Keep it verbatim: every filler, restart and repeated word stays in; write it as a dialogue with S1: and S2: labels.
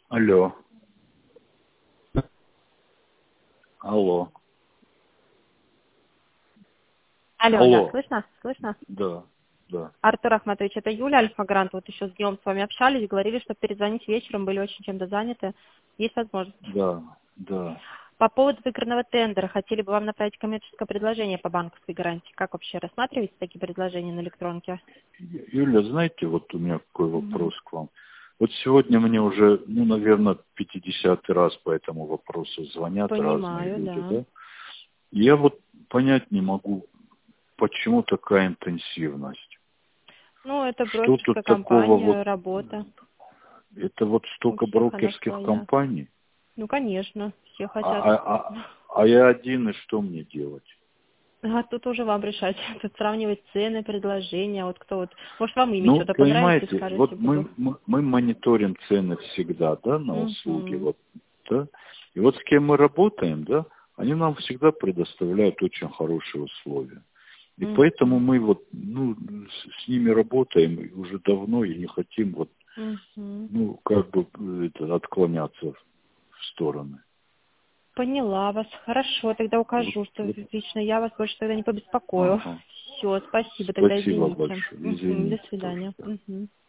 S1: Алло. Алло.
S2: Алло,
S1: Алло.
S2: да, слышно? Слышно?
S1: Да, да.
S2: Артур Ахматович, это Юля Альфа-Грант. Вот еще с днем с вами общались, говорили, что перезвонить вечером, были очень чем-то заняты. Есть возможность.
S1: Да, да.
S2: По поводу выигранного тендера, хотели бы вам направить коммерческое предложение по банковской гарантии. Как вообще рассматриваете такие предложения на электронке?
S1: Юля, знаете, вот у меня какой
S2: Мгм.
S1: вопрос к вам. Вот сегодня мне уже, ну, наверное, пятидесятый раз по этому вопросу звонят разные
S2: Понимаю,
S1: люди,
S2: да.
S1: да? Я вот понять не могу, почему такая интенсивность.
S2: Ну, это
S1: Что тут
S2: брокерская
S1: такого вот,
S2: компания, работа.
S1: это вот
S2: У
S1: столько
S2: всех она
S1: брокерских
S2: своя.
S1: компаний,
S2: Ну, конечно, все
S1: а,
S2: хотят.
S1: а, а, а я один, и что мне делать?
S2: А тут уже вам решать. Тут сравнивать цены, предложения. Вот кто вот. Может, вам ими
S1: Ну,
S2: что-то понравится,
S1: понимаете,
S2: скажете,
S1: вот
S2: буду.
S1: мы, мы, мы мониторим цены всегда, да, на услуги,
S2: Угу.
S1: вот, да, и вот с кем мы работаем, да, они нам всегда предоставляют очень хорошие условия. И поэтому
S2: Угу.
S1: мы вот, ну, с, с ними работаем и уже давно и не хотим вот,
S2: Угу.
S1: ну, как бы это, отклоняться в стороны.
S2: Поняла вас. Хорошо, тогда
S1: Вот,
S2: укажу, что
S1: вот,
S2: лично я вас больше тогда не побеспокою.
S1: ага.
S2: Все, спасибо, тогда
S1: Спасибо
S2: извините.
S1: большое,
S2: Мгм. До
S1: извините тоже,
S2: свидания.
S1: да.
S2: Мгм.